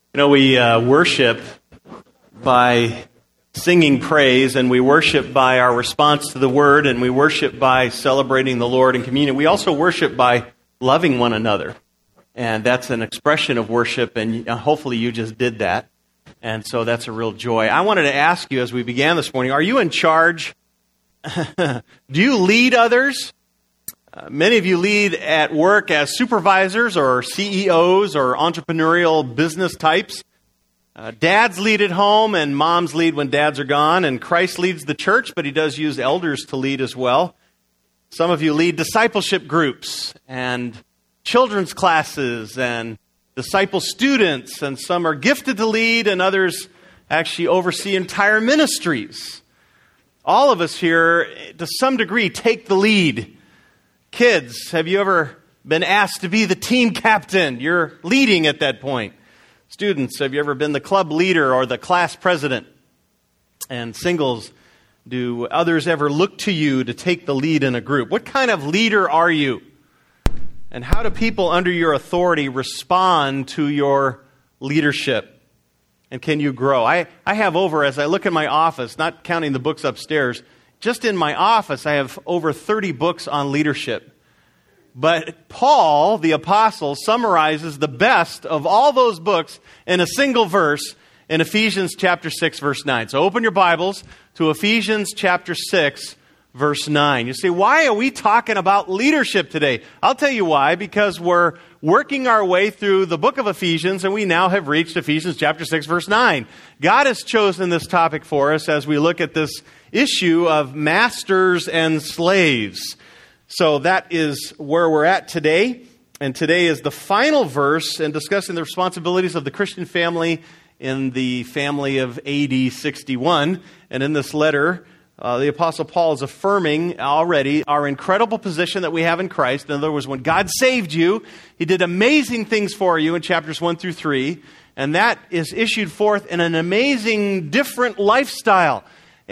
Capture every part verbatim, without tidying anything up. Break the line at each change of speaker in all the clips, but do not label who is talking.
You know, we uh, worship by singing praise, and we worship by our response to the Word, and we worship by celebrating the Lord in communion. We also worship by loving one another, and that's an expression of worship, and hopefully you just did that, and so that's a real joy. I wanted to ask you as we began this morning, are you in charge? Do you lead others? Uh, many of you lead at work as supervisors or C E Os or entrepreneurial business types. Uh, dads lead at home and moms lead when dads are gone. And Christ leads the church, but he does use elders to lead as well. Some of you lead discipleship groups and children's classes and disciple students. And some are gifted to lead and others actually oversee entire ministries. All of us here, to some degree, take the lead. Kids, have you ever been asked to be the team captain? You're leading at that point. Students, have you ever been the club leader or the class president? And singles, do others ever look to you to take the lead in a group? What kind of leader are you? And how do people under your authority respond to your leadership? And can you grow? I, I have over, as I look in my office, not counting the books upstairs, just in my office, I have over thirty books on leadership. But Paul, the apostle, summarizes the best of all those books in a single verse in Ephesians chapter six, verse nine. So open your Bibles to Ephesians chapter six, verse nine. You say, why are we talking about leadership today? I'll tell you why. Because we're working our way through the book of Ephesians, and we now have reached Ephesians chapter six, verse nine. God has chosen this topic for us as we look at this issue of masters and slaves. So that is where we're at today. And today is the final verse in discussing the responsibilities of the Christian family in the family of A D sixty-one. And in this letter, uh, the Apostle Paul is affirming already our incredible position that we have in Christ. In other words, when God saved you, He did amazing things for you in chapters one through three. And that is issued forth in an amazing, different lifestyle.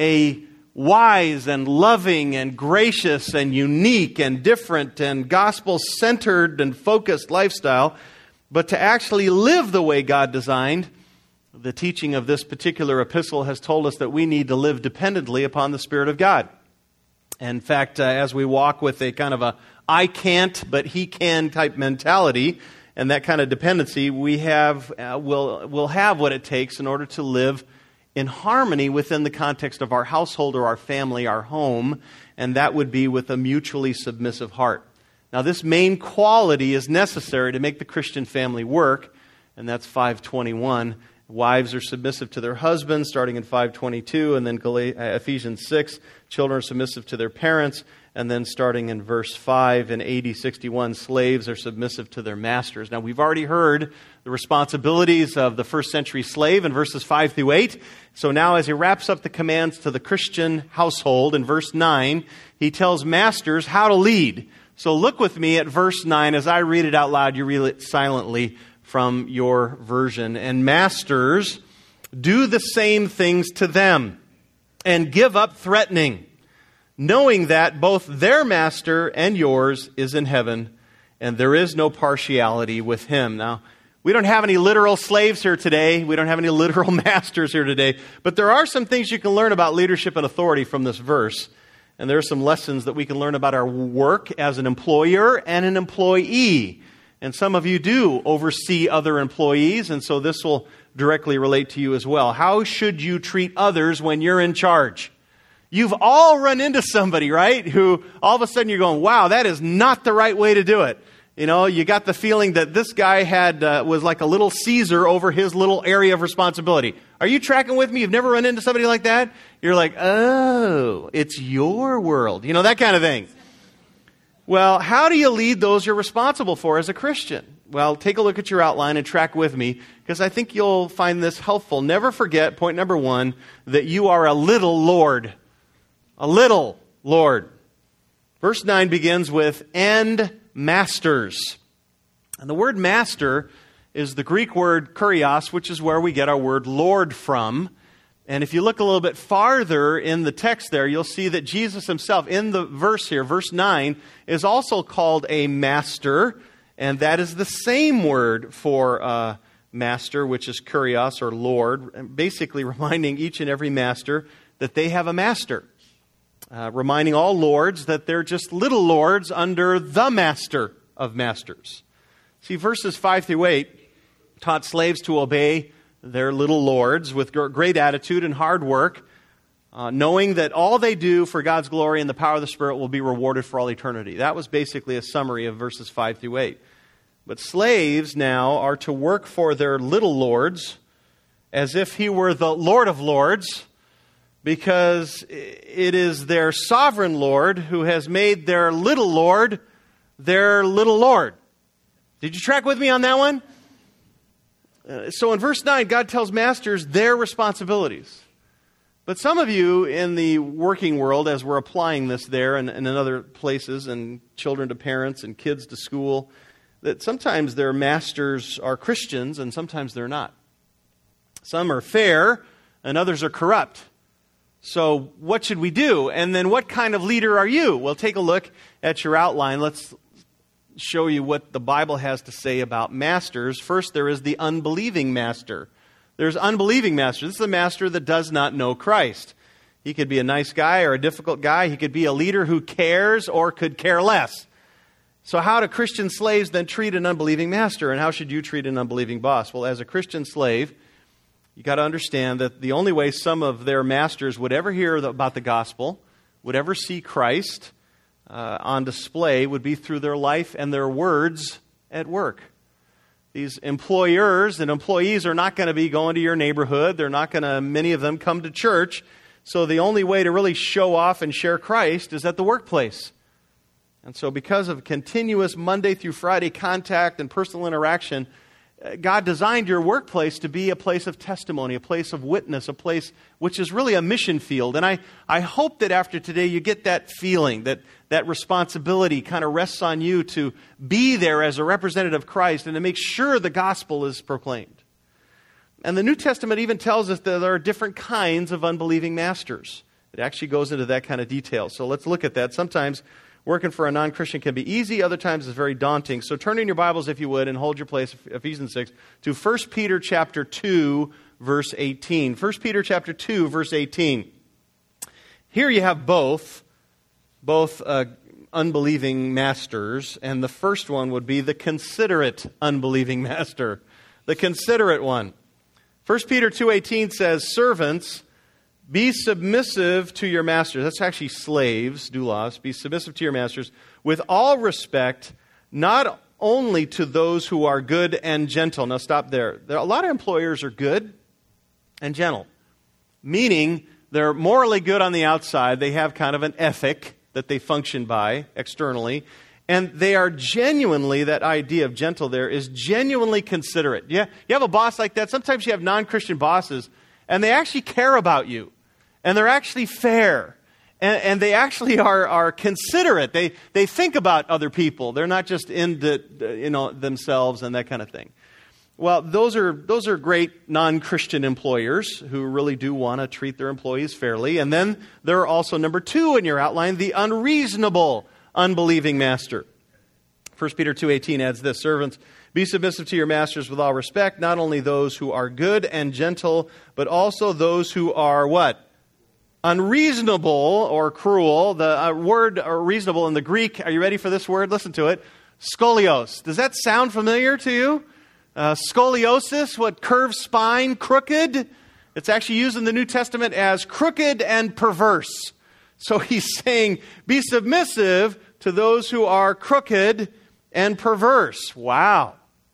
A wise and loving and gracious and unique and different and gospel-centered and focused lifestyle. But to actually live the way God designed, the teaching of this particular epistle has told us that we need to live dependently upon the Spirit of God. In fact, uh, as we walk with a kind of a I can't, but He can type mentality, and that kind of dependency, we have uh, will will have what it takes in order to live in harmony within the context of our household or our family, our home, and that would be with a mutually submissive heart. Now, this main quality is necessary to make the Christian family work, and that's five twenty-one. Wives are submissive to their husbands, starting in five twenty-two, and then Ephesians six, children are submissive to their parents, and then starting in verse five in A D sixty-one, slaves are submissive to their masters. Now, we've already heard the responsibilities of the first century slave in verses five through eight. So now as he wraps up the commands to the Christian household in verse nine, he tells masters how to lead. So look with me at verse nine. As I read it out loud, you read it silently from your version. And masters, do the same things to them and give up threatening, knowing that both their master and yours is in heaven, and there is no partiality with him. Now, we don't have any literal slaves here today. We don't have any literal masters here today. But there are some things you can learn about leadership and authority from this verse. And there are some lessons that we can learn about our work as an employer and an employee. And some of you do oversee other employees, and so this will directly relate to you as well. How should you treat others when you're in charge? You've all run into somebody, right, who all of a sudden you're going, wow, that is not the right way to do it. You know, you got the feeling that this guy had uh, was like a little Caesar over his little area of responsibility. Are you tracking with me? You've never run into somebody like that? You're like, oh, it's your world. You know, that kind of thing. Well, how do you lead those you're responsible for as a Christian? Well, take a look at your outline and track with me, because I think you'll find this helpful. Never forget, point number one, that you are a little Lord. A little Lord. Verse nine begins with, and masters. And the word master is the Greek word kurios, which is where we get our word Lord from. And if you look a little bit farther in the text there, you'll see that Jesus himself, in the verse here, verse nine, is also called a master. And that is the same word for uh, master, which is kurios or Lord, basically reminding each and every master that they have a master. Uh, reminding all lords that they're just little lords under the master of masters. See, verses five through eight taught slaves to obey their little lords with great attitude and hard work, uh, knowing that all they do for God's glory and the power of the Spirit will be rewarded for all eternity. That was basically a summary of verses five through eight. But slaves now are to work for their little lords as if he were the Lord of lords, because it is their sovereign Lord who has made their little lord their little lord. Did you track with me on that one? Uh, so in verse nine, God tells masters their responsibilities. But some of you in the working world, as we're applying this there and, and in other places, and children to parents and kids to school, that sometimes their masters are Christians and sometimes they're not. Some are fair and others are corrupt. So what should we do? And then what kind of leader are you? Well, take a look at your outline. Let's show you what the Bible has to say about masters. First, there is the unbelieving master. There's unbelieving master. This is the master that does not know Christ. He could be a nice guy or a difficult guy. He could be a leader who cares or could care less. So how do Christian slaves then treat an unbelieving master? And how should you treat an unbelieving boss? Well, as a Christian slave, you got to understand that the only way some of their masters would ever hear about the gospel, would ever see Christ uh, on display, would be through their life and their words at work. These employers and employees are not going to be going to your neighborhood. They're not going to, many of them, come to church. So the only way to really show off and share Christ is at the workplace. And so because of continuous Monday through Friday contact and personal interaction, God designed your workplace to be a place of testimony, a place of witness, a place which is really a mission field. And I, I hope that after today you get that feeling, that that responsibility kind of rests on you to be there as a representative of Christ and to make sure the gospel is proclaimed. And the New Testament even tells us that there are different kinds of unbelieving masters. It actually goes into that kind of detail. So let's look at that. Sometimes working for a non-Christian can be easy. Other times it's very daunting. So turn in your Bibles, if you would, and hold your place, Ephesians six, to First Peter chapter two, verse eighteen. First Peter chapter two, verse eighteen. Here you have both, both uh, unbelieving masters, and the first one would be the considerate unbelieving master. The considerate one. First Peter two eighteen says, servants, be submissive to your masters. That's actually slaves, doulos. Be submissive to your masters with all respect, not only to those who are good and gentle. Now stop there. There are, a lot of employers are good and gentle, meaning they're morally good on the outside. They have kind of an ethic that they function by externally. And they are genuinely, that idea of gentle there is genuinely considerate. Yeah, you have a boss like that. Sometimes you have non-Christian bosses, and they actually care about you. And they're actually fair. And, and they actually are, are considerate. They they think about other people. They're not just into you know themselves and that kind of thing. Well, those are those are great non-Christian employers who really do want to treat their employees fairly. And then there are also, number two in your outline, the unreasonable unbelieving master. First Peter two eighteen adds this, servants, be submissive to your masters with all respect, not only those who are good and gentle, but also those who are what? Unreasonable or cruel. The uh, word uh, reasonable in the Greek, are you ready for this word? Listen to it. Scolios. Does that sound familiar to you? Uh, scoliosis, what? Curved spine, crooked. It's actually used in the New Testament as crooked and perverse. So he's saying, be submissive to those who are crooked and perverse. Wow.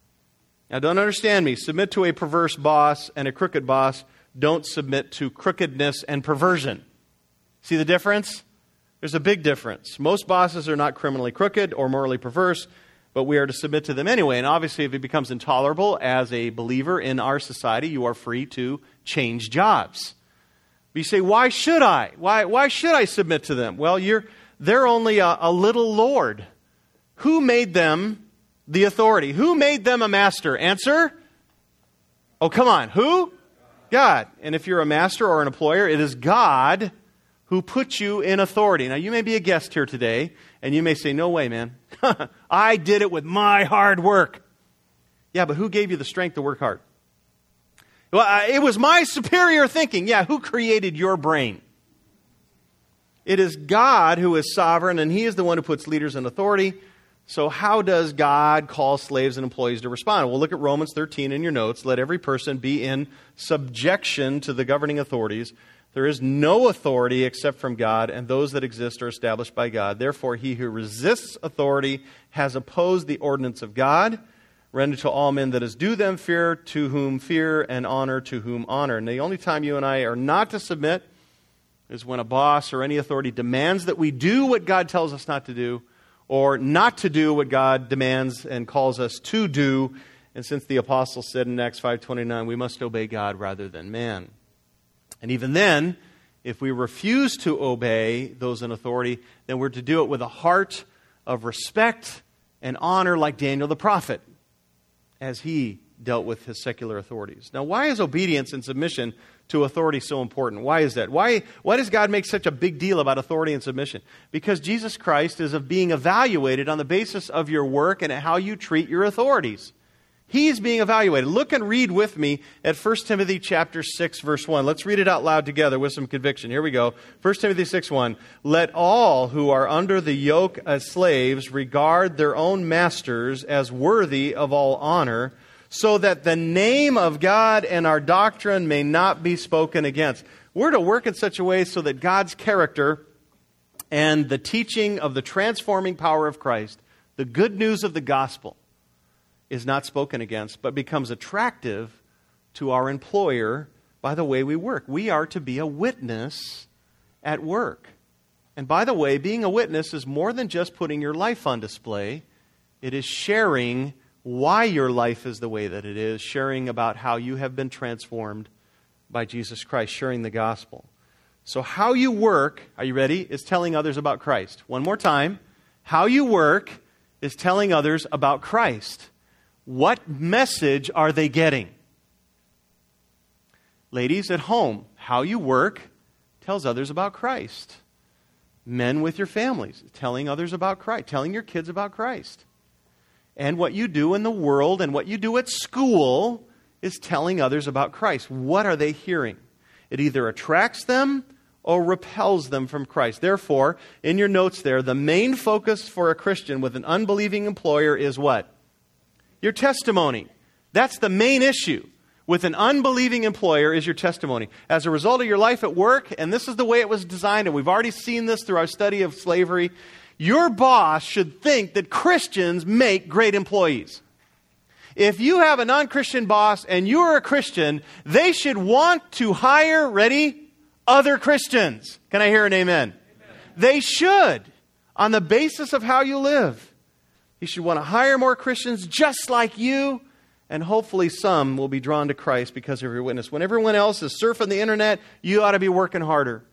Now don't understand me. Submit to a perverse boss and a crooked boss. Don't submit to crookedness and perversion. See the difference? There's a big difference. Most bosses are not criminally crooked or morally perverse, but we are to submit to them anyway. And obviously, if it becomes intolerable as a believer in our society, you are free to change jobs. But you say, why should I? Why, why should I submit to them? Well, you're, they're only a, a little lord. Who made them the authority? Who made them a master? Answer? Oh, come on. Who? God. And if you're a master or an employer, it is God who puts you in authority. Now, you may be a guest here today, and you may say, no way, man. I did it with my hard work. Yeah, but who gave you the strength to work hard? Well, uh, it was my superior thinking. Yeah, who created your brain? It is God who is sovereign, and He is the one who puts leaders in authority. So how does God call slaves and employees to respond? Well, look at Romans thirteen in your notes. Let every person be in subjection to the governing authorities. There is no authority except from God, and those that exist are established by God. Therefore, he who resists authority has opposed the ordinance of God. Render to all men that is due them, fear to whom fear, and honor to whom honor. And the only time you and I are not to submit is when a boss or any authority demands that we do what God tells us not to do, or not to do what God demands and calls us to do. And since the apostle said in Acts five twenty-nine, we must obey God rather than man. And even then, if we refuse to obey those in authority, then we're to do it with a heart of respect and honor like Daniel the prophet, as he dealt with his secular authorities. Now, why is obedience and submission to authority so important? Why is that? Why, why does God make such a big deal about authority and submission? Because Jesus Christ is of being evaluated on the basis of your work and how you treat your authorities. He's being evaluated. Look and read with me at First Timothy chapter six, verse one. Let's read it out loud together with some conviction. Here we go. First Timothy six one. Let all who are under the yoke as slaves regard their own masters as worthy of all honor, so that the name of God and our doctrine may not be spoken against. We're to work in such a way so that God's character and the teaching of the transforming power of Christ, the good news of the gospel, is not spoken against, but becomes attractive to our employer by the way we work. We are to be a witness at work. And by the way, being a witness is more than just putting your life on display. It is sharing why your life is the way that it is, sharing about how you have been transformed by Jesus Christ, sharing the gospel. So how you work, are you ready, is telling others about Christ. One more time. How you work is telling others about Christ. What message are they getting? Ladies at home, how you work tells others about Christ. Men with your families, telling others about Christ, telling your kids about Christ. And what you do in the world and what you do at school is telling others about Christ. What are they hearing? It either attracts them or repels them from Christ. Therefore, in your notes there, the main focus for a Christian with an unbelieving employer is what? Your testimony. That's the main issue. With an unbelieving employer is your testimony. As a result of your life at work, and this is the way it was designed, and we've already seen this through our study of slavery, your boss should think that Christians make great employees. If you have a non-Christian boss and you are a Christian, they should want to hire, ready, other Christians. Can I hear an amen? Amen. They should, on the basis of how you live. You should want to hire more Christians just like you, and hopefully some will be drawn to Christ because of your witness. When everyone else is surfing the internet, you ought to be working harder.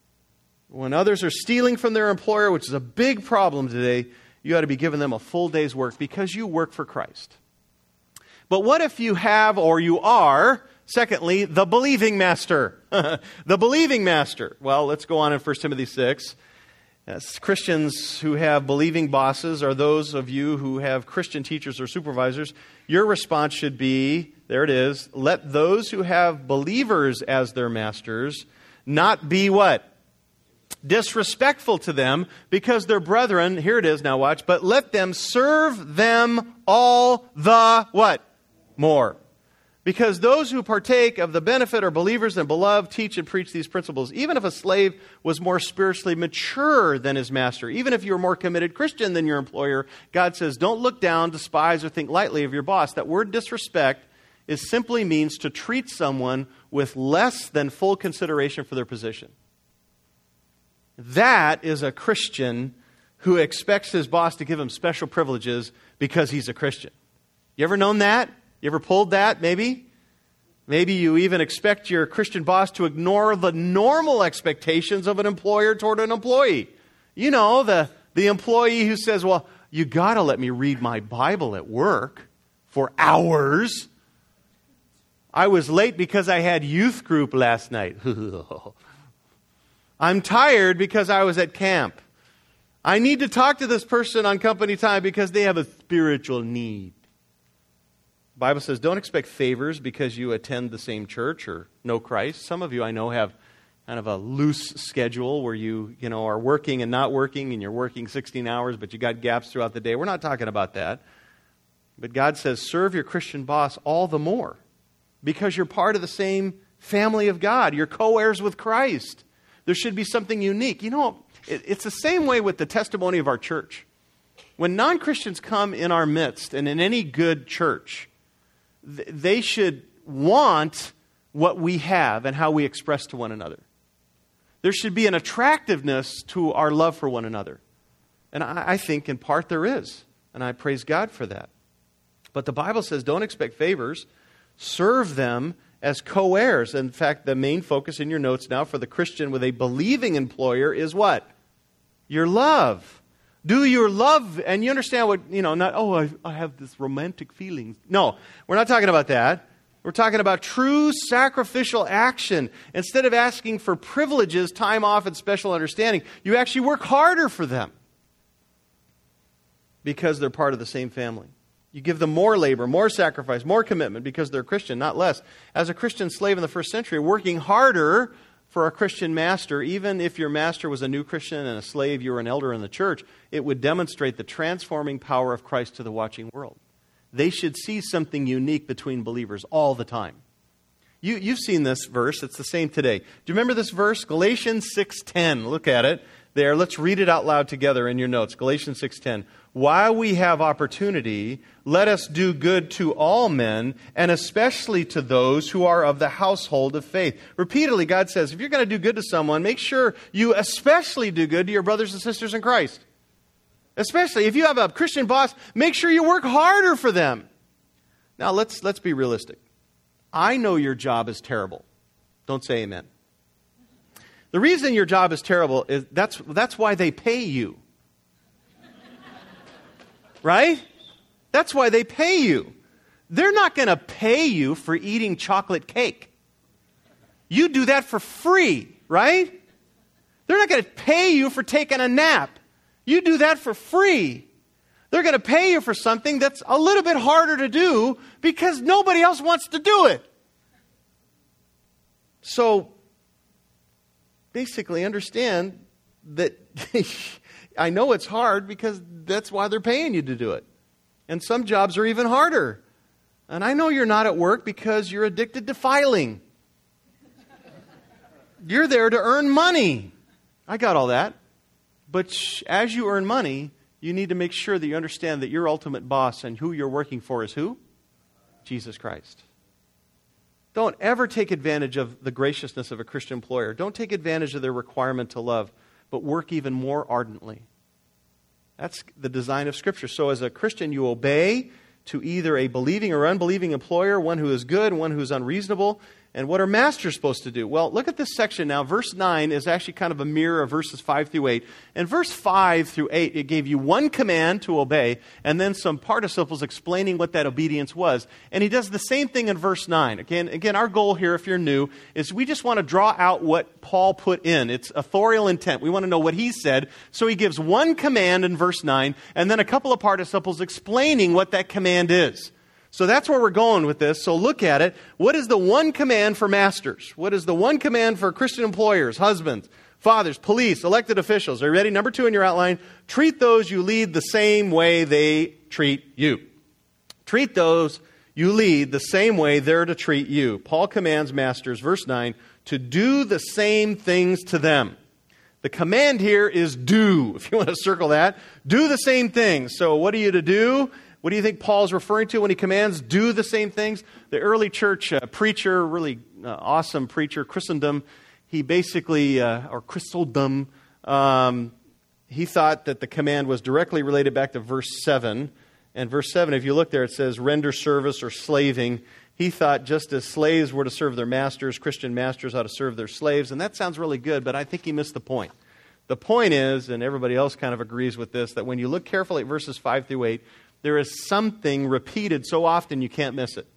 When others are stealing from their employer, which is a big problem today, you ought to be giving them a full day's work because you work for Christ. But what if you have, or you are, secondly, the believing master? The believing master. Well, let's go on in First Timothy six. As Christians who have believing bosses, or those of you who have Christian teachers or supervisors, your response should be, there it is, let those who have believers as their masters not be what? Disrespectful to them because they're brethren. Here it is, now watch. But let them serve them all the what? More. Because those who partake of the benefit are believers and beloved, teach and preach these principles. Even if a slave was more spiritually mature than his master, even if you're a more committed Christian than your employer, God says, don't look down, despise, or think lightly of your boss. That word disrespect is simply means to treat someone with less than full consideration for their position. That is a Christian who expects his boss to give him special privileges because he's a Christian. You ever known that? You ever pulled that, maybe? Maybe you even expect your Christian boss to ignore the normal expectations of an employer toward an employee. You know, the, the employee who says, well, you got to let me read my Bible at work for hours. I was late because I had youth group last night. I'm tired because I was at camp. I need to talk to this person on company time because they have a spiritual need. Bible says, don't expect favors because you attend the same church or know Christ. Some of you I know have kind of a loose schedule where you, you know, are working and not working, and you're working sixteen hours, but you got gaps throughout the day. We're not talking about that. But God says, serve your Christian boss all the more because you're part of the same family of God. You're co-heirs with Christ. There should be something unique. You know, it, it's the same way with the testimony of our church. When non-Christians come in our midst and in any good church, th- they should want what we have and how we express to one another. There should be an attractiveness to our love for one another. And I, I think in part there is. And I praise God for that. But the Bible says don't expect favors. Serve them as co-heirs. In fact, the main focus in your notes now for the Christian with a believing employer is what? Your love. Do your love, and you understand what, you know, not, oh, I, I have this romantic feelings. No, we're not talking about that. We're talking about true sacrificial action. Instead of asking for privileges, time off, and special understanding, you actually work harder for them because they're part of the same family. You give them more labor, more sacrifice, more commitment because they're Christian, not less. As a Christian slave in the first century, working harder for a Christian master, even if your master was a new Christian and a slave, you were an elder in the church, it would demonstrate the transforming power of Christ to the watching world. They should see something unique between believers all the time. You, you've seen this verse. It's the same today. Do you remember this verse? Galatians six ten. Look at it there. Let's read it out loud together in your notes. Galatians six ten. While we have opportunity, let us do good to all men, and especially to those who are of the household of faith. Repeatedly, God says, if you're going to do good to someone, make sure you especially do good to your brothers and sisters in Christ. Especially if you have a Christian boss, make sure you work harder for them. Now, let's let's be realistic. I know your job is terrible. Don't say amen. The reason your job is terrible is that's that's why they pay you. Right? That's why they pay you. They're not going to pay you for eating chocolate cake. You do that for free, right? They're not going to pay you for taking a nap. You do that for free. They're going to pay you for something that's a little bit harder to do because nobody else wants to do it. So, basically understand that I know it's hard because that's why they're paying you to do it. And some jobs are even harder. And I know you're not at work because you're addicted to filing. You're there to earn money. I got all that. But sh- as you earn money, you need to make sure that you understand that your ultimate boss and who you're working for is who? Jesus Christ. Don't ever take advantage of the graciousness of a Christian employer. Don't take advantage of their requirement to love, but work even more ardently. That's the design of Scripture. So as a Christian, you obey to either a believing or unbelieving employer, one who is good and one who is unreasonable. And what are masters supposed to do? Well, look at this section now. Verse nine is actually kind of a mirror of verses five through eight. And verse five through eight, it gave you one command to obey, and then some participles explaining what that obedience was. And he does the same thing in verse nine. Again, again, our goal here, if you're new, is we just want to draw out what Paul put in. It's authorial intent. We want to know what he said. So he gives one command in verse nine, and then a couple of participles explaining what that command is. So that's where we're going with this. So look at it. What is the one command for masters? What is the one command for Christian employers, husbands, fathers, police, elected officials? Are you ready? Number two in your outline. Treat those you lead the same way they treat you. Treat those you lead the same way they're to treat you. Paul commands masters, verse nine, to do the same things to them. The command here is do. If you want to circle that, do the same things. So what are you to do? What do you think Paul's referring to when he commands do the same things? The early church uh, preacher, really uh, awesome preacher, Chrysostom, he basically, uh, or Chrysostom, um, he thought that the command was directly related back to verse seven. And verse seven, if you look there, it says render service or slaving. He thought just as slaves were to serve their masters, Christian masters ought to serve their slaves. And that sounds really good, but I think he missed the point. The point is, and everybody else kind of agrees with this, that when you look carefully at verses five through eight, there is something repeated so often you can't miss it.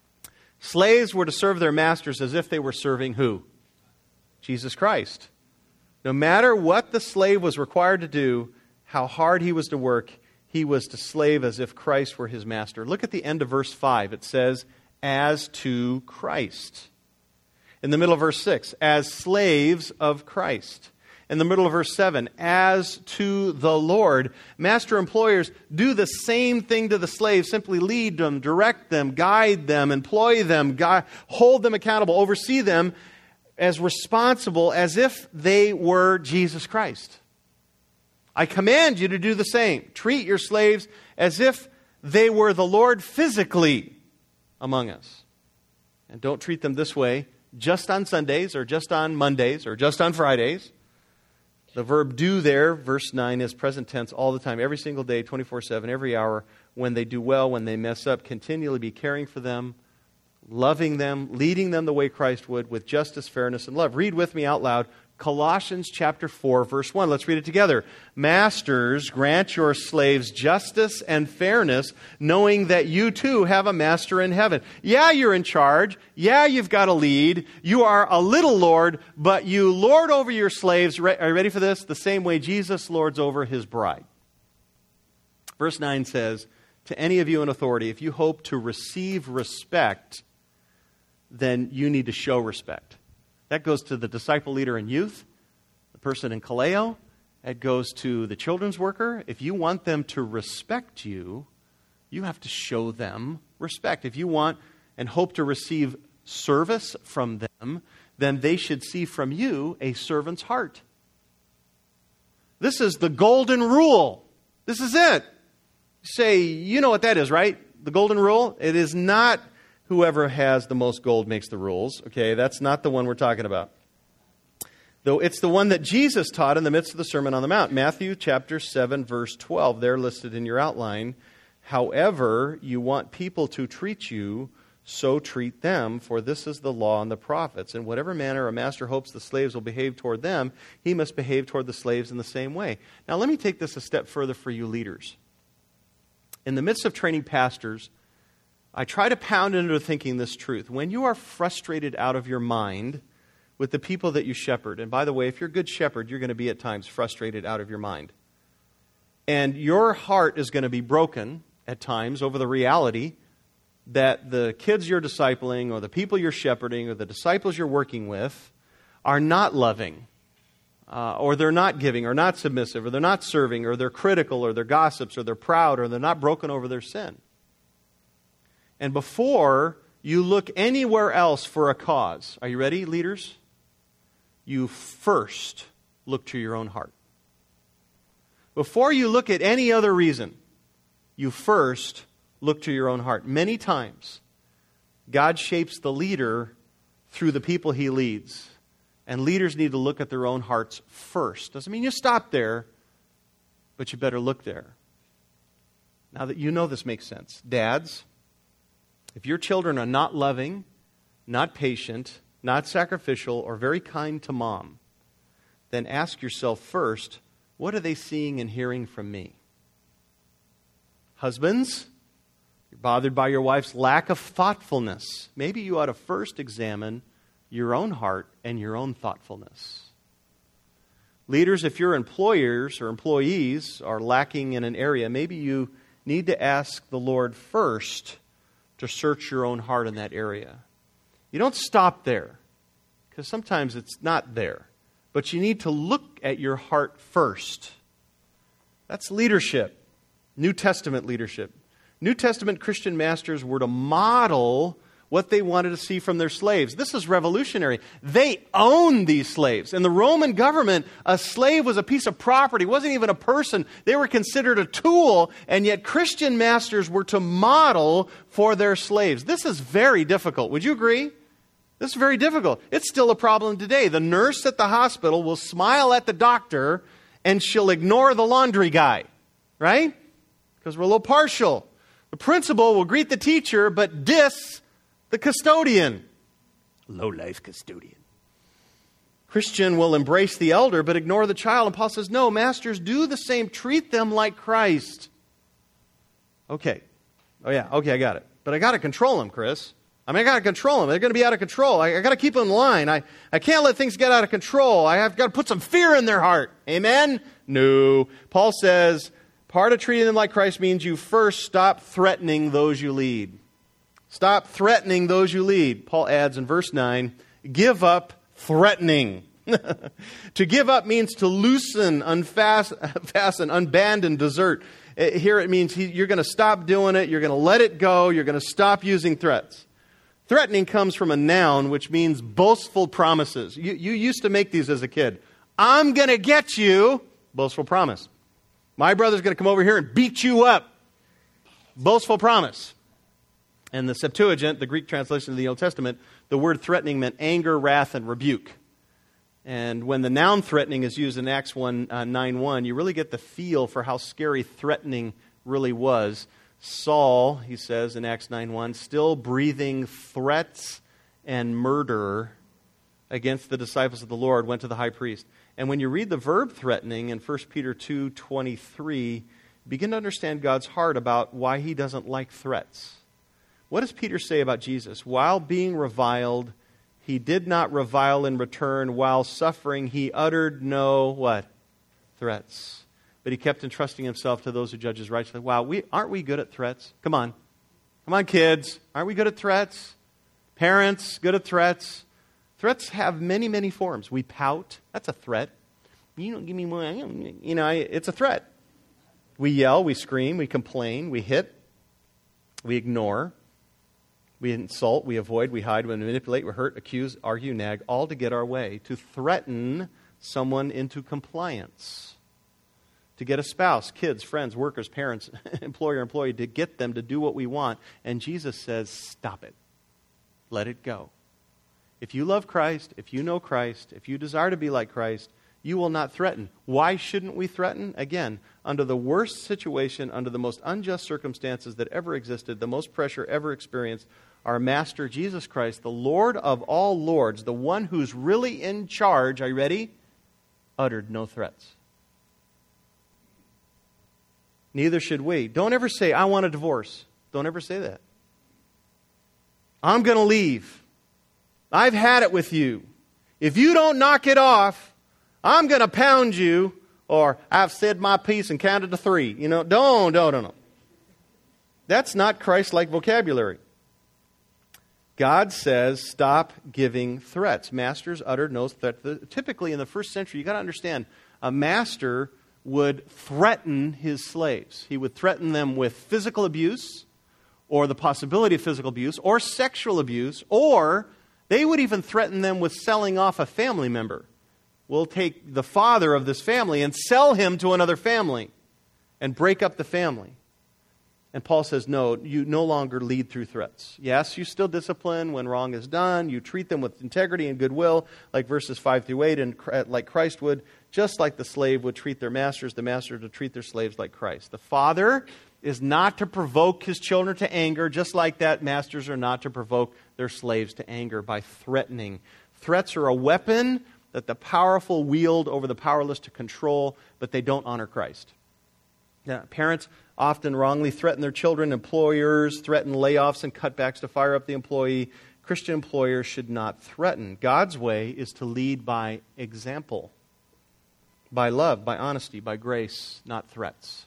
Slaves were to serve their masters as if they were serving who? Jesus Christ. No matter what the slave was required to do, how hard he was to work, he was to slave as if Christ were his master. Look at the end of verse five. It says, as to Christ. In the middle of verse six, as slaves of Christ. In the middle of verse seven, as to the Lord. Master employers, do the same thing to the slaves. Simply lead them, direct them, guide them, employ them, guide, hold them accountable, oversee them as responsible as if they were Jesus Christ. I command you to do the same. Treat your slaves as if they were the Lord physically among us. And don't treat them this way just on Sundays or just on Mondays or just on Fridays. The verb do there, verse nine, is present tense all the time, every single day, twenty-four seven, every hour. When they do well, when they mess up, continually be caring for them, loving them, leading them the way Christ would with justice, fairness, and love. Read with me out loud Colossians chapter four, verse one. Let's read it together. Masters, grant your slaves justice and fairness, knowing that you too have a master in heaven. Yeah, you're in charge. Yeah, you've got a lead. You are a little Lord, but you lord over your slaves. Are you ready for this? The same way Jesus lords over his bride. Verse nine says, to any of you in authority, if you hope to receive respect, then you need to show respect. That goes to the disciple leader in youth, the person in Kaleo. It goes to the children's worker. If you want them to respect you, you have to show them respect. If you want and hope to receive service from them, then they should see from you a servant's heart. This is the golden rule. This is it. Say, you know what that is, right? The golden rule? It is not whoever has the most gold makes the rules. Okay, that's not the one we're talking about. Though it's the one that Jesus taught in the midst of the Sermon on the Mount. Matthew chapter seven, verse twelve. They're listed in your outline. However you want people to treat you, so treat them, for this is the law and the prophets. In whatever manner a master hopes the slaves will behave toward them, he must behave toward the slaves in the same way. Now let me take this a step further for you leaders. In the midst of training pastors, I try to pound into thinking this truth. When you are frustrated out of your mind with the people that you shepherd, and by the way, if you're a good shepherd, you're going to be at times frustrated out of your mind. And your heart is going to be broken at times over the reality that the kids you're discipling or the people you're shepherding or the disciples you're working with are not loving, uh, or they're not giving, or not submissive, or they're not serving, or they're critical, or they're gossips, or they're proud, or they're not broken over their sin. And before you look anywhere else for a cause, are you ready, leaders? You first look to your own heart. Before you look at any other reason, you first look to your own heart. Many times, God shapes the leader through the people he leads. And leaders need to look at their own hearts first. Doesn't mean you stop there, but you better look there. Now that you know this makes sense. Dads, if your children are not loving, not patient, not sacrificial, or very kind to mom, then ask yourself first, what are they seeing and hearing from me? Husbands, you're bothered by your wife's lack of thoughtfulness. Maybe you ought to first examine your own heart and your own thoughtfulness. Leaders, if your employers or employees are lacking in an area, maybe you need to ask the Lord first to search your own heart in that area. You don't stop there, because sometimes it's not there. But you need to look at your heart first. That's leadership, New Testament leadership. New Testament Christian masters were to model what they wanted to see from their slaves. This is revolutionary. They owned these slaves. In the Roman government, a slave was a piece of property. It wasn't even a person. They were considered a tool, and yet Christian masters were to model for their slaves. This is very difficult. Would you agree? This is very difficult. It's still a problem today. The nurse at the hospital will smile at the doctor, and she'll ignore the laundry guy, right? Because we're a little partial. The principal will greet the teacher, but diss the custodian. Low-life custodian. Christian will embrace the elder, but ignore the child. And Paul says, no, masters, do the same. Treat them like Christ. Okay. Oh, yeah. Okay, I got it. But I got to control them, Chris. I mean, I got to control them. They're going to be out of control. I, I got to keep them in line. I, I can't let things get out of control. I have got to put some fear in their heart. Amen? No. Paul says, Part of treating them like Christ means you first stop threatening those you lead. Stop threatening those you lead. Paul adds in verse nine, give up threatening. To give up means to loosen, unfasten, unband, and desert. Here it means he, you're going to stop doing it, you're going to let it go, you're going to stop using threats. Threatening comes from a noun, which means boastful promises. You, you used to make these as a kid. I'm going to get you, boastful promise. My brother's going to come over here and beat you up, boastful promise. And the Septuagint, the Greek translation of the Old Testament, the word threatening meant anger, wrath, and rebuke. And when the noun threatening is used in Acts one, uh, nine one, you really get the feel for how scary threatening really was. Saul, he says in Acts nine one, still breathing threats and murder against the disciples of the Lord, went to the high priest. And when you read the verb threatening in First Peter two twenty-three, begin to understand God's heart about why he doesn't like threats. What does Peter say about Jesus? While being reviled, he did not revile in return. While suffering, he uttered no, what? Threats. But he kept entrusting himself to those who judge his righteously. Wow, we, aren't we good at threats? Come on. Come on, kids. Aren't we good at threats? Parents, good at threats. Threats have many, many forms. We pout. That's a threat. You don't give me one. You know, it's a threat. We yell, we scream, we complain, we hit, we ignore. We insult, we avoid, we hide, we manipulate, we hurt, accuse, argue, nag, all to get our way, to threaten someone into compliance, to get a spouse, kids, friends, workers, parents, employer, employee, to get them to do what we want. And Jesus says, stop it. Let it go. If you love Christ, if you know Christ, if you desire to be like Christ, you will not threaten. Why shouldn't we threaten? Again, under the worst situation, under the most unjust circumstances that ever existed, the most pressure ever experienced, our Master Jesus Christ, the Lord of all lords, the one who's really in charge, are you ready? Uttered no threats. Neither should we. Don't ever say, I want a divorce. Don't ever say that. I'm going to leave. I've had it with you. If you don't knock it off, I'm going to pound you, or I've said my piece and counted to three. You know, don't, don't, don't. That's not Christ-like vocabulary. God says, stop giving threats. Masters uttered no threat. Typically, in the first century, you've got to understand, a master would threaten his slaves. He would threaten them with physical abuse, or the possibility of physical abuse, or sexual abuse, or they would even threaten them with selling off a family member. We'll take the father of this family and sell him to another family and break up the family. And Paul says, no, you no longer lead through threats. Yes, you still discipline when wrong is done. You treat them with integrity and goodwill, like verses five through eight, and like Christ would, just like the slave would treat their masters, the master to treat their slaves like Christ. The father is not to provoke his children to anger, just like that, masters are not to provoke their slaves to anger by threatening. Threats are a weapon that the powerful wield over the powerless to control, but they don't honor Christ. Now, parents often wrongly threaten their children. Employers threaten layoffs and cutbacks to fire up the employee. Christian employers should not threaten. God's way is to lead by example, by love, by honesty, by grace, not threats.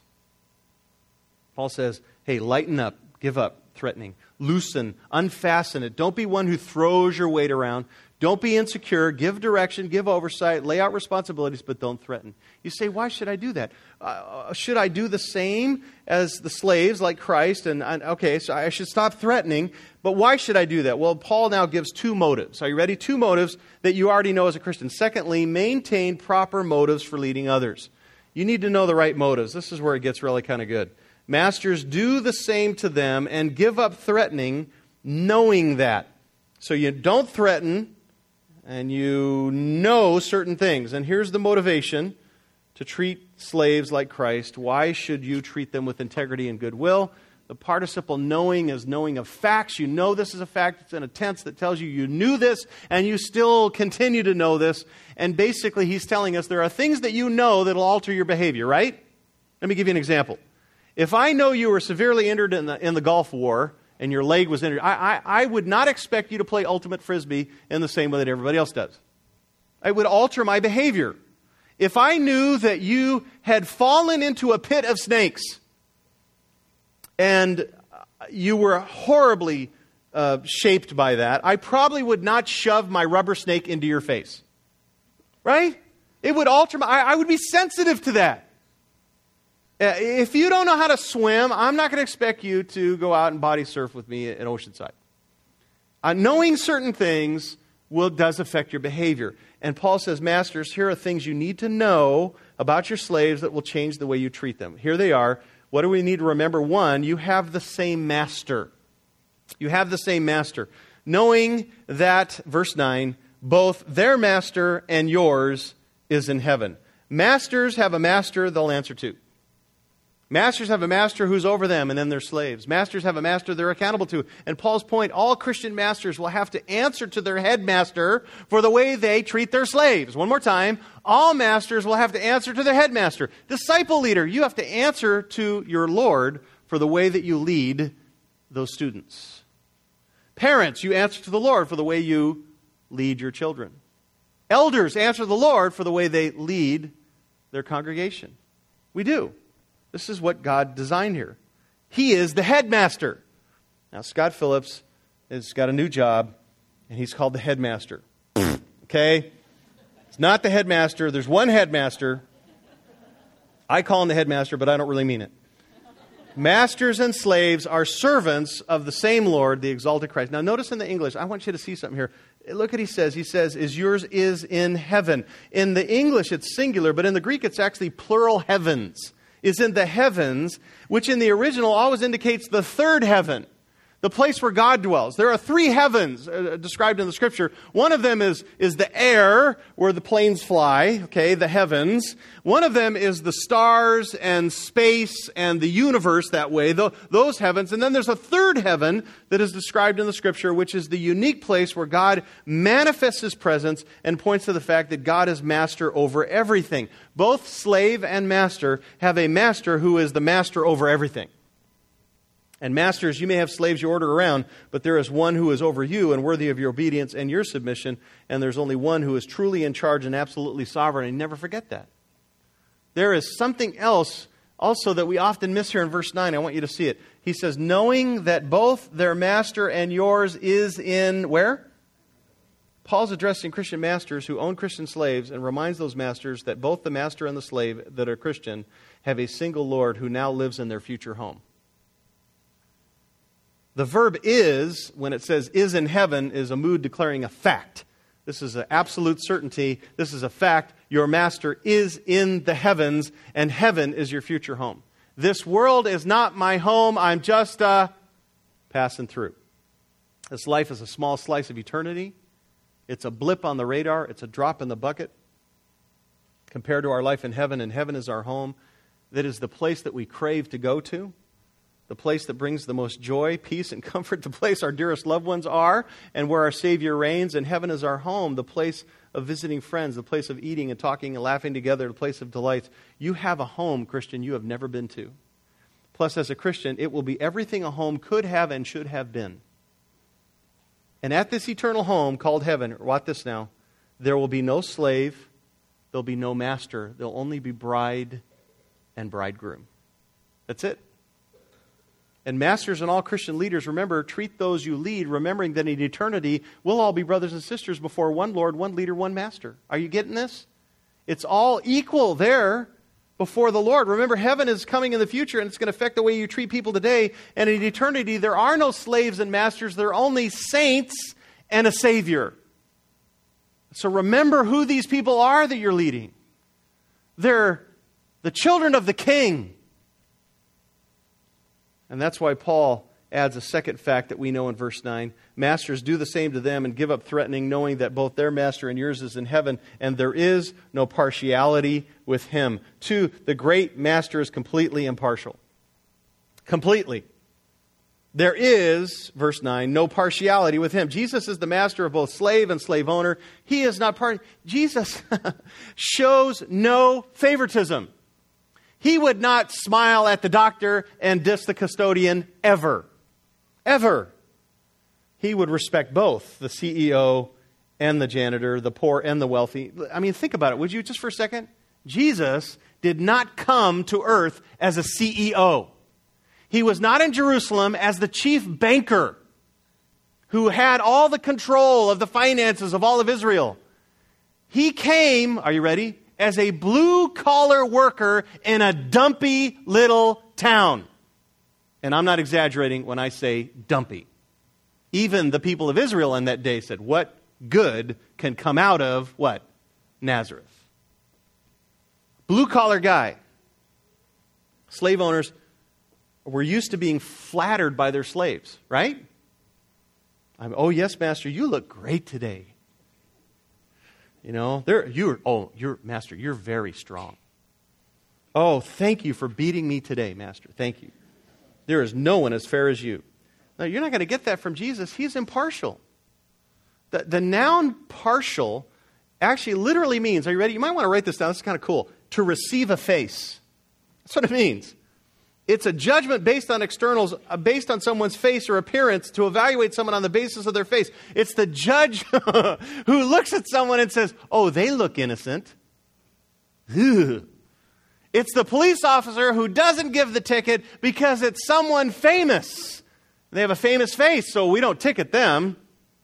Paul says, hey, lighten up, give up threatening, loosen, unfasten it. Don't be one who throws your weight around. Don't be insecure. Give direction, give oversight, lay out responsibilities, but don't threaten. You say, why should I do that? Uh, should I do the same as the slaves like Christ? And, and okay, so I should stop threatening. But why should I do that? Well, Paul now gives two motives. Are you ready? Two motives that you already know as a Christian. Secondly, maintain proper motives for leading others. You need to know the right motives. This is where it gets really kind of good. Masters, do the same to them and give up threatening, knowing that. So you don't threaten, and you know certain things. And here's the motivation to treat slaves like Christ. Why should you treat them with integrity and goodwill? The participle knowing is knowing of facts. You know this is a fact. It's in a tense that tells you you knew this and you still continue to know this. And basically he's telling us there are things that you know that will alter your behavior, right? Let me give you an example. If I know you were severely injured in the, in the Gulf War and your leg was injured, I, I, I would not expect you to play ultimate frisbee in the same way that everybody else does. It would alter my behavior. If I knew that you had fallen into a pit of snakes and you were horribly uh, shaped by that, I probably would not shove my rubber snake into your face. Right? It would alter my... I, I would be sensitive to that. Uh, if you don't know how to swim, I'm not going to expect you to go out and body surf with me at Oceanside. Uh, knowing certain things will does affect your behavior. And Paul says, masters, here are things you need to know about your slaves that will change the way you treat them. Here they are. What do we need to remember? One, you have the same master. You have the same master. Knowing that, verse nine, both their master and yours is in heaven. Masters have a master they'll answer to. Masters have a master who's over them, and then they're slaves. Masters have a master they're accountable to. And Paul's point, all Christian masters will have to answer to their headmaster for the way they treat their slaves. One more time, all masters will have to answer to their headmaster. Disciple leader, you have to answer to your Lord for the way that you lead those students. Parents, you answer to the Lord for the way you lead your children. Elders answer the Lord for the way they lead their congregation. We do. This is what God designed here. He is the headmaster. Now, Scott Phillips has got a new job, and he's called the headmaster. Okay? It's not the headmaster. There's one headmaster. I call him the headmaster, but I don't really mean it. Masters and slaves are servants of the same Lord, the exalted Christ. Now, notice in the English, I want you to see something here. Look what he says. He says, is yours is in heaven. In the English, it's singular, but in the Greek, it's actually plural heavens. Is in the heavens, which in the original always indicates the third heaven, the place where God dwells. There are three heavens uh, described in the Scripture. One of them is, is the air, where the planes fly, okay, the heavens. One of them is the stars and space and the universe that way, the, those heavens. And then there's a third heaven that is described in the Scripture, which is the unique place where God manifests His presence and points to the fact that God is master over everything. Both slave and master have a master who is the master over everything. And masters, you may have slaves you order around, but there is one who is over you and worthy of your obedience and your submission, and there's only one who is truly in charge and absolutely sovereign, and never forget that. There is something else also that we often miss here in verse nine. I want you to see it. He says, knowing that both their master and yours is in, where? Paul's addressing Christian masters who own Christian slaves and reminds those masters that both the master and the slave that are Christian have a single Lord who now lives in their future home. The verb is, when it says is in heaven, is a mood declaring a fact. This is an absolute certainty. This is a fact. Your master is in the heavens, and heaven is your future home. This world is not my home. I'm just uh, passing through. This life is a small slice of eternity. It's a blip on the radar. It's a drop in the bucket compared to our life in heaven, and heaven is our home. That is the place that we crave to go to. The place that brings the most joy, peace, and comfort, the place our dearest loved ones are, and where our Savior reigns. And heaven is our home, the place of visiting friends, the place of eating and talking and laughing together, the place of delights. You have a home, Christian, you have never been to. Plus, as a Christian, it will be everything a home could have and should have been. And at this eternal home called heaven, watch this now, there will be no slave, there'll be no master, there'll only be bride and bridegroom. That's it. And masters and all Christian leaders, remember, treat those you lead, remembering that in eternity, we'll all be brothers and sisters before one Lord, one leader, one master. Are you getting this? It's all equal there before the Lord. Remember, heaven is coming in the future, and it's going to affect the way you treat people today. And in eternity, there are no slaves and masters. There are only saints and a Savior. So remember who these people are that you're leading. They're the children of the King. And that's why Paul adds a second fact that we know in verse nine. Masters, do the same to them and give up threatening, knowing that both their master and yours is in heaven, and there is no partiality with him. Two, the great master is completely impartial. Completely. There is, verse nine, no partiality with him. Jesus is the master of both slave and slave owner. He is not part. Jesus shows no favoritism. He would not smile at the doctor and diss the custodian ever. Ever. He would respect both the C E O and the janitor, the poor and the wealthy. I mean, think about it, would you, just for a second? Jesus did not come to earth as a C E O. He was not in Jerusalem as the chief banker who had all the control of the finances of all of Israel. He came, are you ready, as a blue-collar worker in a dumpy little town. And I'm not exaggerating when I say dumpy. Even the people of Israel in that day said, what good can come out of what? Nazareth. Blue-collar guy. Slave owners were used to being flattered by their slaves, right? I'm, oh, yes, master, you look great today. You know, there you're oh, you're master, you're very strong. Oh, thank you for beating me today, master. Thank you. There is no one as fair as you. Now, you're not going to get that from Jesus. He's impartial. The, the noun partial actually literally means, are you ready? You might want to write this down. This is kind of cool. To receive a face. That's what it means. It's a judgment based on externals, uh, based on someone's face or appearance, to evaluate someone on the basis of their face. It's the judge who looks at someone and says, oh, they look innocent. Ugh. It's the police officer who doesn't give the ticket because it's someone famous. They have a famous face, so we don't ticket them.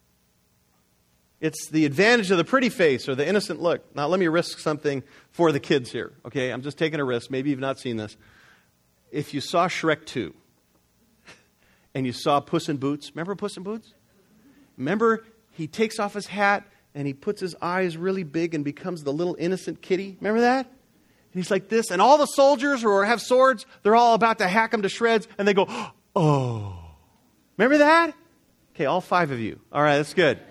It's the advantage of the pretty face or the innocent look. Now, let me risk something for the kids here. Okay, I'm just taking a risk. Maybe you've not seen this. If you saw Shrek two and you saw Puss in Boots, remember Puss in Boots? Remember he takes off his hat and he puts his eyes really big and becomes the little innocent kitty? Remember that? And he's like this, and all the soldiers who have swords, they're all about to hack him to shreds, and they go, oh. Remember that? Okay, all five of you. All right, that's good.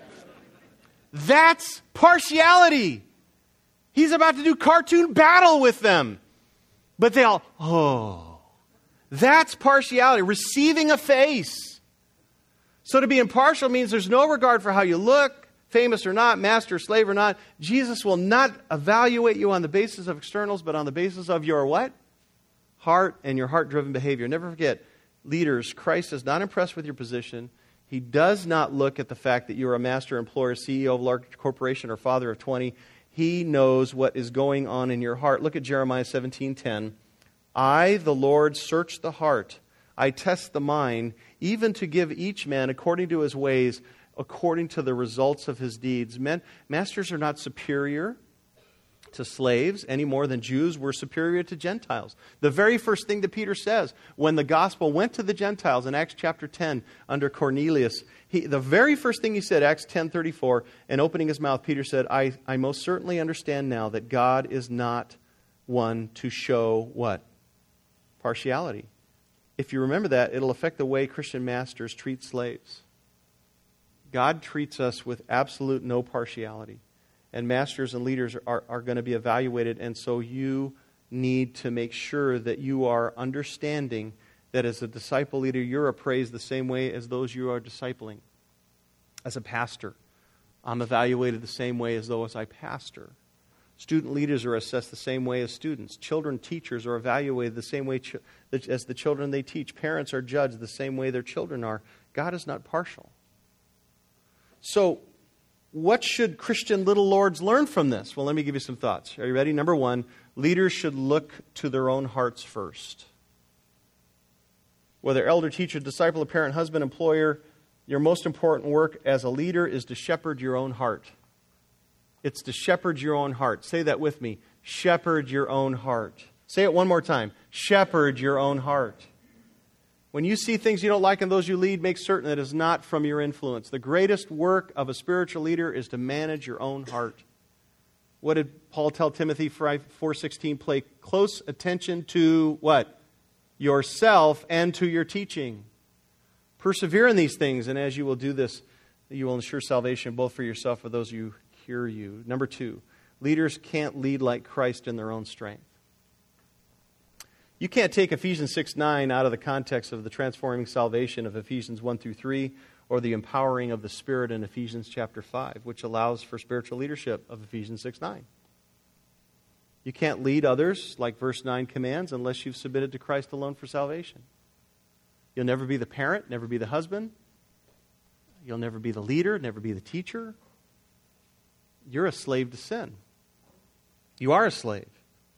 That's partiality. He's about to do cartoon battle with them. But they all, oh. That's partiality, receiving a face. So to be impartial means there's no regard for how you look, famous or not, master, slave or not. Jesus will not evaluate you on the basis of externals, but on the basis of your what? Heart and your heart-driven behavior. Never forget, leaders, Christ is not impressed with your position. He does not look at the fact that you're a master, employer, C E O of a large corporation, or father of twenty. He knows what is going on in your heart. Look at Jeremiah seventeen ten. I, the Lord, search the heart. I test the mind, even to give each man according to his ways, according to the results of his deeds. Men, masters are not superior to slaves any more than Jews were superior to Gentiles. The very first thing that Peter says when the gospel went to the Gentiles in Acts chapter ten under Cornelius, he, the very first thing he said, Acts ten thirty-four, and opening his mouth, Peter said, I, I most certainly understand now that God is not one to show what? Partiality. If you remember that, it'll affect the way Christian masters treat slaves. God treats us with absolute no partiality. And masters and leaders are, are going to be evaluated. And so you need to make sure that you are understanding that as a disciple leader, you're appraised the same way as those you are discipling. As a pastor, I'm evaluated the same way as though as I pastor. Student leaders are assessed the same way as students. Children teachers are evaluated the same way ch- as the children they teach. Parents are judged the same way their children are. God is not partial. So, what should Christian little lords learn from this? Well, let me give you some thoughts. Are you ready? Number one, leaders should look to their own hearts first. Whether elder, teacher, disciple, parent, husband, employer, your most important work as a leader is to shepherd your own heart. It's to shepherd your own heart. Say that with me. Shepherd your own heart. Say it one more time. Shepherd your own heart. When you see things you don't like in those you lead, make certain that it is not from your influence. The greatest work of a spiritual leader is to manage your own heart. What did Paul tell Timothy? four sixteen, pay close attention to what? Yourself and to your teaching. Persevere in these things, and as you will do this, you will ensure salvation both for yourself and for those who hear you. Number two, leaders can't lead like Christ in their own strength. You can't take Ephesians six nine out of the context of the transforming salvation of Ephesians one through three or the empowering of the Spirit in Ephesians chapter five, which allows for spiritual leadership of Ephesians six nine. You can't lead others like verse nine commands unless you've submitted to Christ alone for salvation. You'll never be the parent, never be the husband. You'll never be the leader, never be the teacher. You're a slave to sin. You are a slave.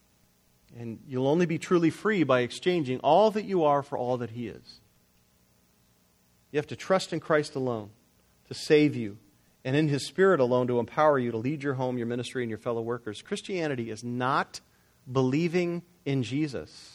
And you'll only be truly free by exchanging all that you are for all that He is. You have to trust in Christ alone to save you, and in His Spirit alone to empower you to lead your home, your ministry, and your fellow workers. Christianity is not believing in Jesus.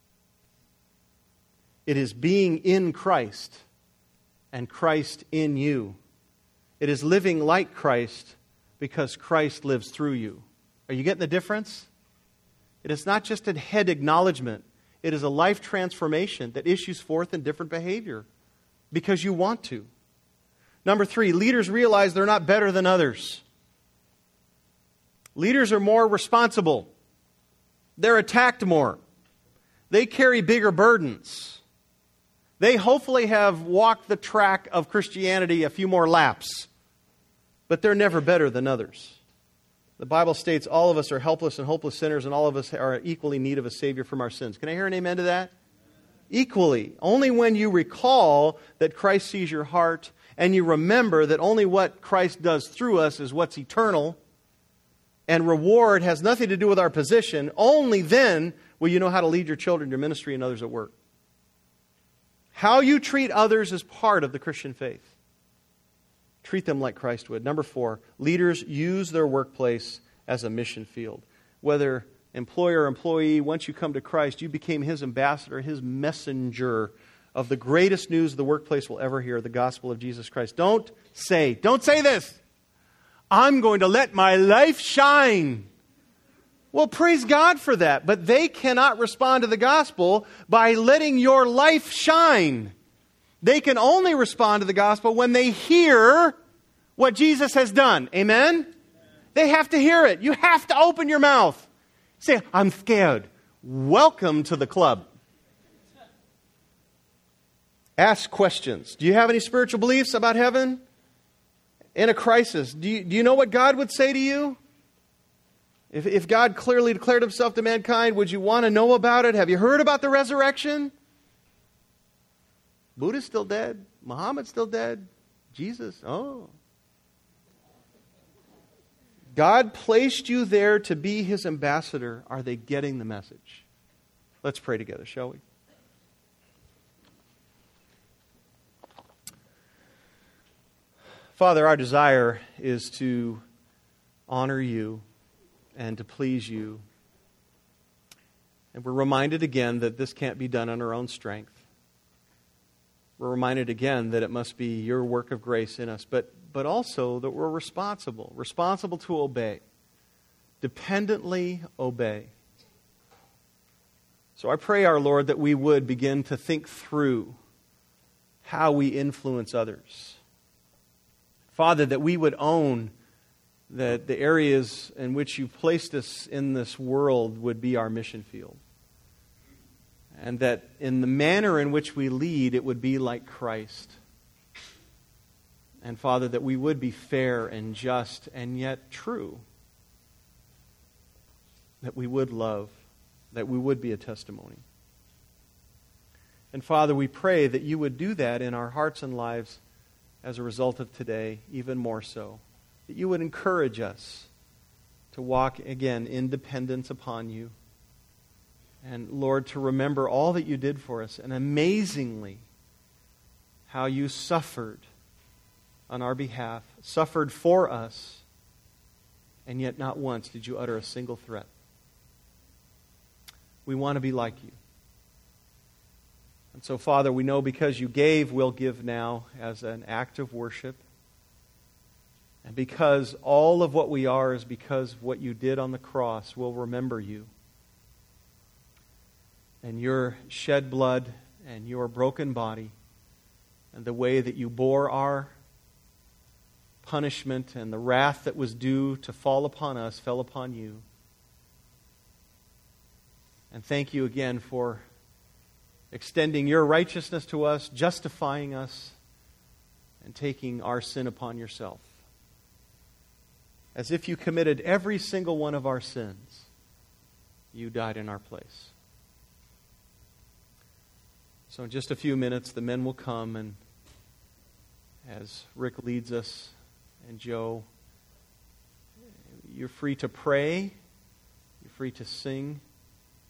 It is being in Christ and Christ in you. It is living like Christ because Christ lives through you. Are you getting the difference? It is not just a head acknowledgement. It is a life transformation that issues forth in different behavior because you want to. Number three, leaders realize they're not better than others. Leaders are more responsible. They're attacked more. They carry bigger burdens. They hopefully have walked the track of Christianity a few more laps, but they're never better than others. The Bible states all of us are helpless and hopeless sinners, and all of us are equally in need of a Savior from our sins. Can I hear an amen to that? Equally. Only when you recall that Christ sees your heart, and you remember that only what Christ does through us is what's eternal, and reward has nothing to do with our position, only then will you know how to lead your children, your ministry, and others at work. How you treat others is part of the Christian faith. Treat them like Christ would. Number four, leaders use their workplace as a mission field. Whether employer or employee, once you come to Christ, you became His ambassador, His messenger of the greatest news the workplace will ever hear, the gospel of Jesus Christ. Don't say, don't say this. I'm going to let my life shine. Well, praise God for that. But they cannot respond to the gospel by letting your life shine. They can only respond to the gospel when they hear what Jesus has done. Amen? Amen? They have to hear it. You have to open your mouth. Say, I'm scared. Welcome to the club. Ask questions. Do you have any spiritual beliefs about heaven? In a crisis, do you, do you know what God would say to you? If, if God clearly declared Himself to mankind, would you want to know about it? Have you heard about the resurrection? Buddha's still dead. Muhammad's still dead. Jesus, oh. God placed you there to be His ambassador. Are they getting the message? Let's pray together, shall we? Father, our desire is to honor You and to please You. And we're reminded again that this can't be done on our own strength. We're reminded again that it must be Your work of grace in us, but, but also that we're responsible, responsible to obey, dependently obey. So I pray, our Lord, that we would begin to think through how we influence others. Father, that we would own that the areas in which You've placed us in this world would be our mission field. And that in the manner in which we lead, it would be like Christ. And Father, that we would be fair and just and yet true. That we would love. That we would be a testimony. And Father, we pray that You would do that in our hearts and lives as a result of today, even more so. That You would encourage us to walk, again, in dependence upon You. And Lord, to remember all that You did for us, and amazingly, how You suffered on our behalf, suffered for us, and yet not once did You utter a single threat. We want to be like You. And so, Father, we know because You gave, we'll give now as an act of worship. And because all of what we are is because of what You did on the cross, we'll remember You. And Your shed blood and Your broken body and the way that You bore our punishment and the wrath that was due to fall upon us fell upon You. And thank You again for extending Your righteousness to us, justifying us, and taking our sin upon Yourself. As if You committed every single one of our sins, You died in our place. So in just a few minutes, the men will come, and as Rick leads us, and Joe, you're free to pray, you're free to sing,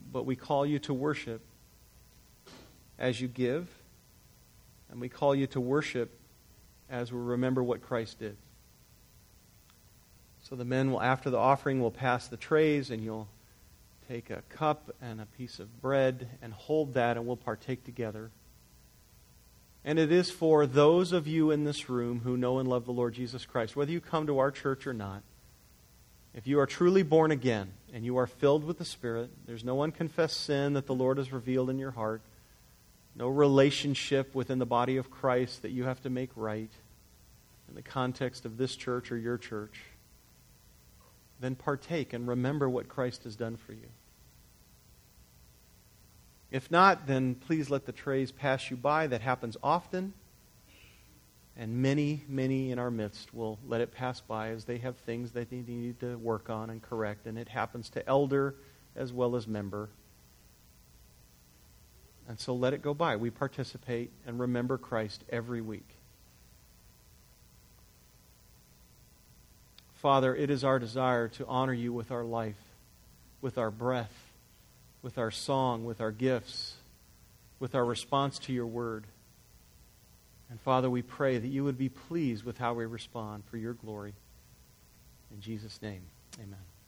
but we call you to worship as you give, and we call you to worship as we remember what Christ did. So the men will, after the offering, will pass the trays, and you'll take a cup and a piece of bread and hold that, and we'll partake together. And it is for those of you in this room who know and love the Lord Jesus Christ, whether you come to our church or not. If you are truly born again and you are filled with the Spirit, there's no unconfessed sin that the Lord has revealed in your heart, no relationship within the body of Christ that you have to make right in the context of this church or your church, then partake and remember what Christ has done for you. If not, then please let the trays pass you by. That happens often. And many, many in our midst will let it pass by as they have things that they need to work on and correct. And it happens to elder as well as member. And so let it go by. We participate and remember Christ every week. Father, it is our desire to honor you with our life, with our breath, with our song, with our gifts, with our response to your word. And Father, we pray that you would be pleased with how we respond for your glory. In Jesus' name, amen.